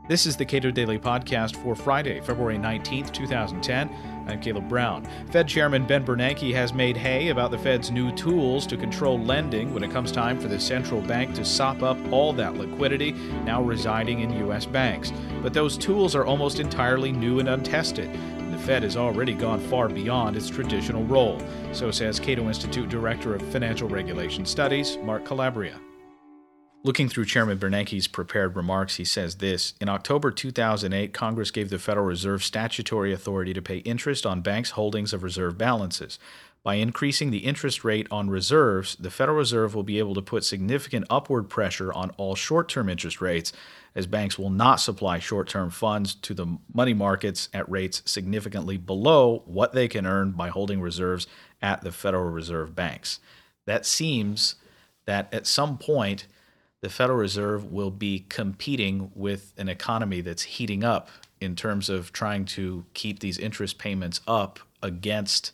This is the Cato Daily Podcast for Friday, February 19th, 2010. I'm Caleb Brown. Fed Chairman Ben Bernanke has made hay about the Fed's new tools to control lending when it comes time for the central bank to sop up all that liquidity now residing in U.S. banks. But those tools are almost entirely new and untested. The Fed has already gone far beyond its traditional role. So says Cato Institute Director of Financial Regulation Studies, Mark Calabria. Looking through Chairman Bernanke's prepared remarks, he says this: in October 2008, Congress gave the Federal Reserve statutory authority to pay interest on banks' holdings of reserve balances. By increasing the interest rate on reserves, the Federal Reserve will be able to put significant upward pressure on all short-term interest rates, as banks will not supply short-term funds to the money markets at rates significantly below what they can earn by holding reserves at the Federal Reserve banks. That seems that at some point the Federal Reserve will be competing with an economy that's heating up in terms of trying to keep these interest payments up against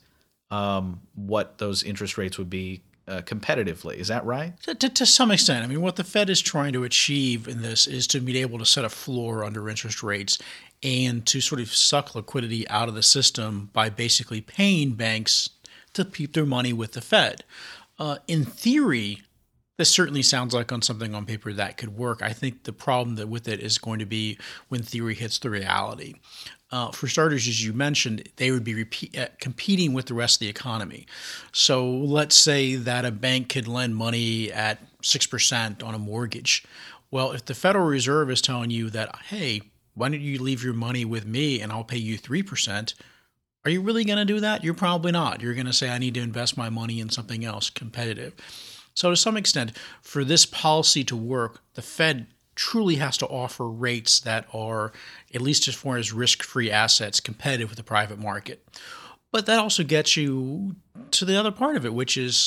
what those interest rates would be competitively. Is that right? To some extent. I mean, what the Fed is trying to achieve in this is to be able to set a floor under interest rates and to sort of suck liquidity out of the system by basically paying banks to keep their money with the Fed. In theory, this certainly sounds like on something on paper that could work. I think the problem with it is going to be when theory hits the reality. For starters, as you mentioned, they would be competing with the rest of the economy. So let's say that a bank could lend money at 6% on a mortgage. Well, if the Federal Reserve is telling you that, hey, why don't you leave your money with me and I'll pay you 3%, are you really going to do that? You're probably not. You're going to say, I need to invest my money in something else competitive. So to some extent, for this policy to work, the Fed truly has to offer rates that are, at least as far as risk-free assets, competitive with the private market. But that also gets you to the other part of it, which is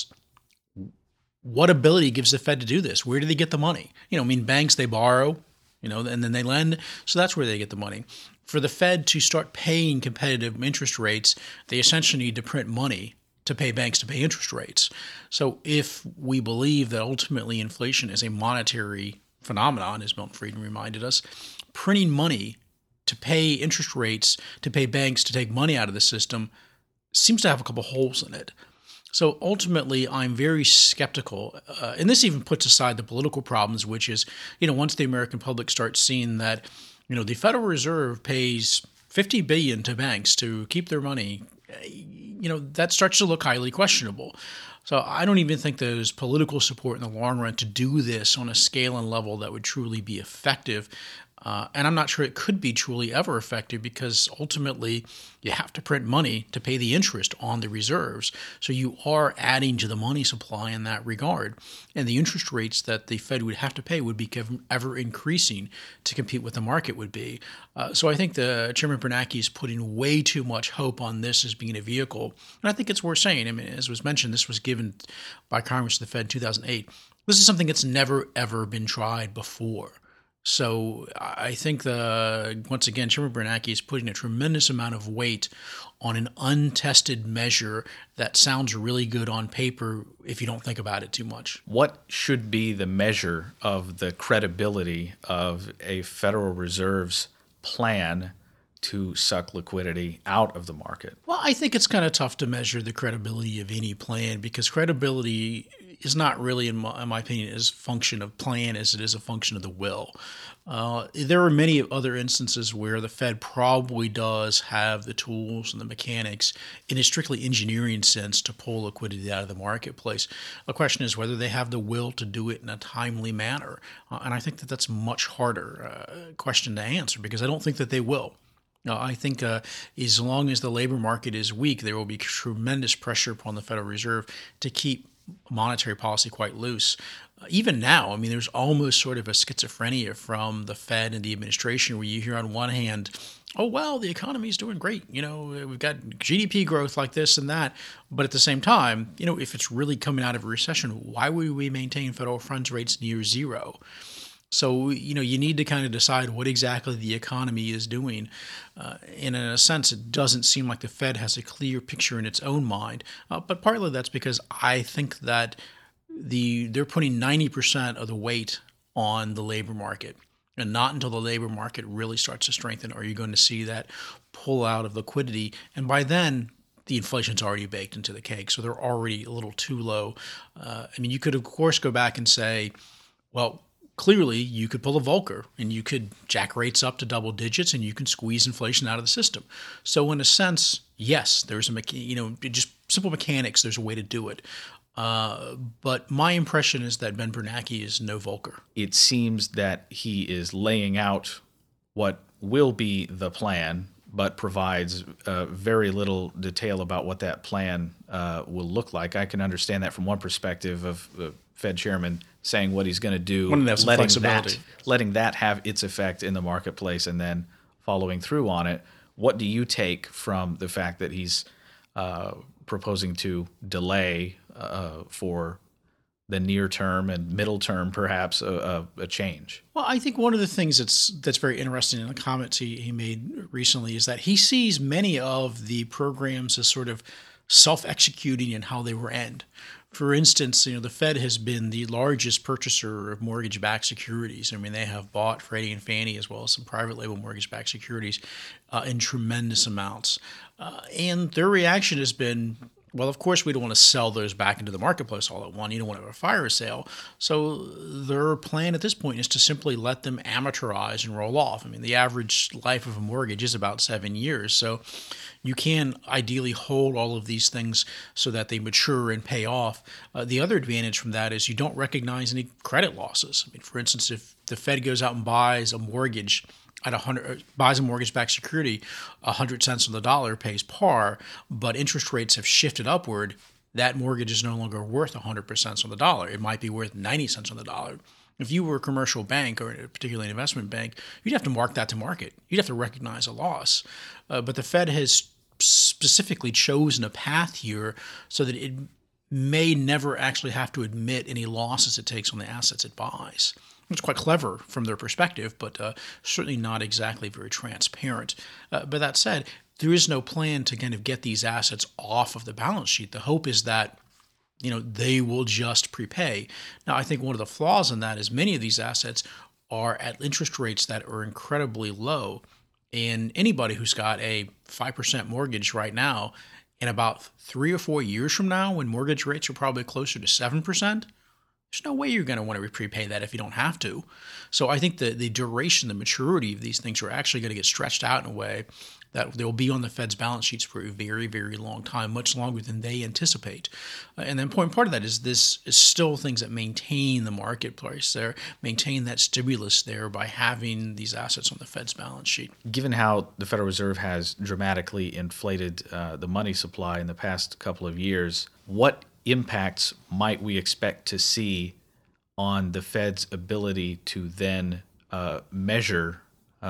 what ability gives the Fed to do this? Where do they get the money? Banks, they borrow, and then they lend. So that's where they get the money. For the Fed to start paying competitive interest rates, they essentially need to print money to pay banks to pay interest rates. So if we believe that ultimately inflation is a monetary phenomenon, as Milton Friedman reminded us, printing money to pay interest rates, to pay banks to take money out of the system seems to have a couple holes in it. So ultimately, I'm very skeptical, and this even puts aside the political problems, which is, once the American public starts seeing that, the Federal Reserve pays $50 billion to banks to keep their money, that starts to look highly questionable. So I don't even think there's political support in the long run to do this on a scale and level that would truly be effective. And I'm not sure it could be truly ever effective because ultimately you have to print money to pay the interest on the reserves. So you are adding to the money supply in that regard. And the interest rates that the Fed would have to pay would be ever increasing to compete with the market would be. So I think the Chairman Bernanke is putting way too much hope on this as being a vehicle. And I think it's worth saying. as was mentioned, this was given by Congress to the Fed in 2008. This is something that's never, ever been tried before. So I think once again, Chairman Bernanke is putting a tremendous amount of weight on an untested measure that sounds really good on paper if you don't think about it too much. What should be the measure of the credibility of a Federal Reserve's plan to suck liquidity out of the market? Well, I think it's kind of tough to measure the credibility of any plan because credibility is not really, in my opinion, as a function of plan as it is a function of the will. There are many other instances where the Fed probably does have the tools and the mechanics in a strictly engineering sense to pull liquidity out of the marketplace. The question is whether they have the will to do it in a timely manner. And I think that's a much harder question to answer because I don't think that they will. I think as long as the labor market is weak, there will be tremendous pressure upon the Federal Reserve to keep monetary policy quite loose. Even now, there's almost sort of a schizophrenia from the Fed and the administration where you hear on one hand, oh, well, the economy is doing great. We've got GDP growth like this and that. But at the same time, if it's really coming out of a recession, why would we maintain federal funds rates near zero? So, you need to kind of decide what exactly the economy is doing. And in a sense, it doesn't seem like the Fed has a clear picture in its own mind. But partly that's because I think that they're putting 90% of the weight on the labor market. And not until the labor market really starts to strengthen are you going to see that pull out of liquidity. And by then, the inflation's already baked into the cake, so they're already a little too low. You could, of course, go back and say, well, clearly you could pull a Volcker and you could jack rates up to double digits and you can squeeze inflation out of the system. So in a sense, yes, there's just simple mechanics, there's a way to do it. But my impression is that Ben Bernanke is no Volcker. It seems that he is laying out what will be the plan, but provides very little detail about what that plan will look like. I can understand that from one perspective of the Fed chairman saying what he's going to do, letting that have its effect in the marketplace, and then following through on it. What do you take from the fact that he's proposing to delay for the near term and middle term, perhaps, a change? Well, I think one of the things that's very interesting in the comments he made recently is that he sees many of the programs as sort of self-executing in how they will end. For instance, the Fed has been the largest purchaser of mortgage-backed securities. They have bought Freddie and Fannie as well as some private label mortgage-backed securities in tremendous amounts. And their reaction has been, well, of course, we don't want to sell those back into the marketplace all at once. You don't want to have a fire sale. So their plan at this point is to simply let them amortize and roll off. The average life of a mortgage is about 7 years. So you can ideally hold all of these things so that they mature and pay off. The other advantage from that is you don't recognize any credit losses. For instance, if the Fed goes out and buys a mortgage buys a mortgage-backed security, 100 cents on the dollar, pays par, but interest rates have shifted upward, that mortgage is no longer worth 100 cents on the dollar. It might be worth 90 cents on the dollar. If you were a commercial bank or particularly an investment bank, you'd have to mark that to market. You'd have to recognize a loss. But the Fed has specifically chosen a path here so that it may never actually have to admit any losses it takes on the assets it buys. It's quite clever from their perspective, but certainly not exactly very transparent. But that said, there is no plan to kind of get these assets off of the balance sheet. The hope is that they will just prepay. Now, I think one of the flaws in that is many of these assets are at interest rates that are incredibly low. And anybody who's got a 5% mortgage right now, in about 3 or 4 years from now, when mortgage rates are probably closer to 7%, there's no way you're going to want to prepay that if you don't have to. So I think the duration, the maturity of these things are actually going to get stretched out in a way that they'll be on the Fed's balance sheets for a very, very long time, much longer than they anticipate. And then part of that is this is still things that maintain the marketplace there, maintain that stimulus there by having these assets on the Fed's balance sheet. Given how the Federal Reserve has dramatically inflated the money supply in the past couple of years, what impacts might we expect to see on the Fed's ability to then measure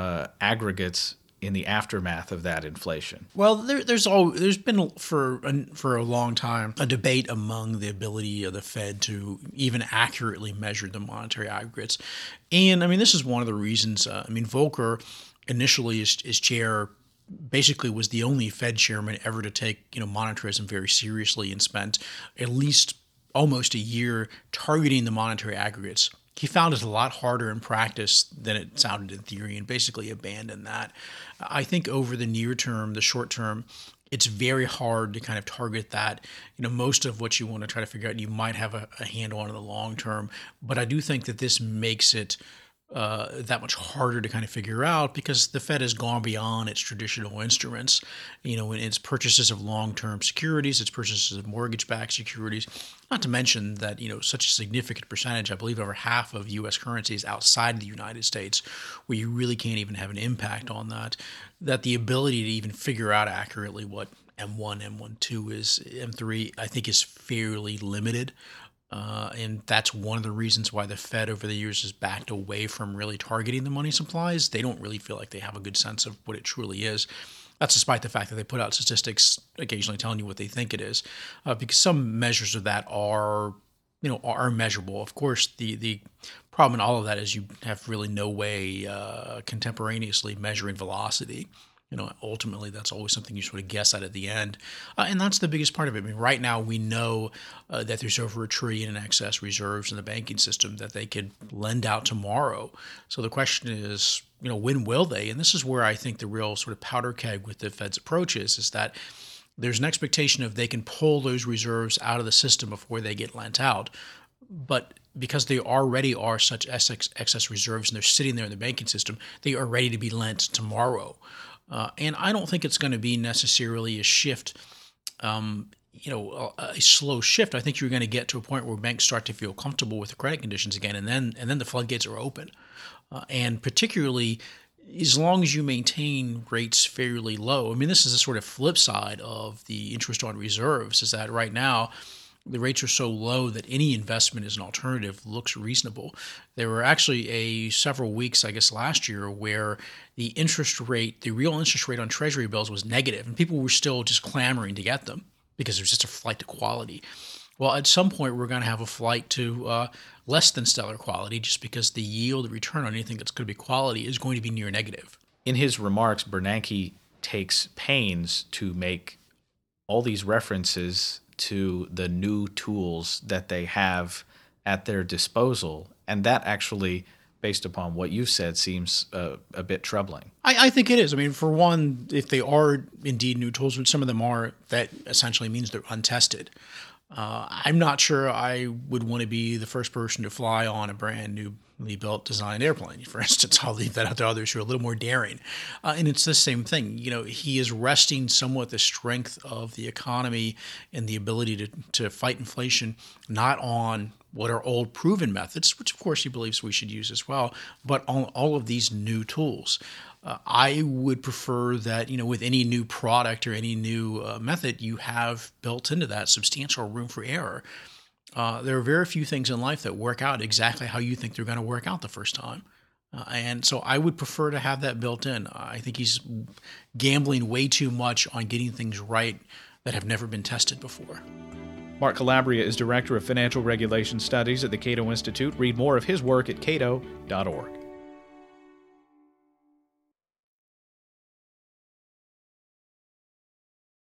aggregates in the aftermath of that inflation? Well, there's been for a long time a debate among the ability of the Fed to even accurately measure the monetary aggregates, and this is one of the reasons. Volcker initially as chair basically was the only Fed chairman ever to take monetarism very seriously and spent at least almost a year targeting the monetary aggregates. He found it a lot harder in practice than it sounded in theory and basically abandoned that. I think over the near term, the short term, it's very hard to kind of target that. Most of what you want to try to figure out, you might have a handle on in the long term. But I do think that this makes it that much harder to kind of figure out because the Fed has gone beyond its traditional instruments, in its purchases of long-term securities, its purchases of mortgage-backed securities, not to mention that, such a significant percentage, I believe over half of U.S. currency is outside of the United States, where you really can't even have an impact on that the ability to even figure out accurately what M1, M12 is, M3, I think is fairly limited. And that's one of the reasons why the Fed over the years has backed away from really targeting the money supplies. They don't really feel like they have a good sense of what it truly is. That's despite the fact that they put out statistics occasionally telling you what they think it is, because some measures of that are measurable. Of course, the problem in all of that is you have really no way contemporaneously measuring velocity. Ultimately, that's always something you sort of guess at the end. And that's the biggest part of it. I mean, right now we know that there's over $1 trillion in excess reserves in the banking system that they could lend out tomorrow. So the question is, when will they? And this is where I think the real sort of powder keg with the Fed's approach is that there's an expectation of they can pull those reserves out of the system before they get lent out. But because they already are such excess reserves and they're sitting there in the banking system, they are ready to be lent tomorrow. And I don't think it's going to be necessarily a shift, a slow shift. I think you're going to get to a point where banks start to feel comfortable with the credit conditions again, and then the floodgates are open. And particularly, as long as you maintain rates fairly low. I mean, this is a sort of flip side of the interest on reserves, is that right now the rates are so low that any investment as an alternative looks reasonable. There were actually several weeks, I guess last year, where the real interest rate on Treasury bills was negative, and people were still just clamoring to get them because there's just a flight to quality. Well, at some point, we're going to have a flight to less than stellar quality, just because the yield, the return on anything that's going to be quality is going to be near negative. In his remarks, Bernanke takes pains to make all these references to the new tools that they have at their disposal. And that actually, based upon what you've said, seems a bit troubling. I think it is. I mean, for one, if they are indeed new tools, which some of them are, that essentially means they're untested. I'm not sure I would want to be the first person to fly on a brand newly built designed airplane. For instance, I'll leave that out to others who are a little more daring. And it's the same thing. He is resting somewhat the strength of the economy and the ability to fight inflation, not on what are old proven methods, which of course he believes we should use as well, but on all of these new tools. I would prefer that, with any new product or any new method, you have built into that substantial room for error. There are very few things in life that work out exactly how you think they're going to work out the first time. And so I would prefer to have that built in. I think he's gambling way too much on getting things right that have never been tested before. Mark Calabria is Director of Financial Regulation Studies at the Cato Institute. Read more of his work at cato.org.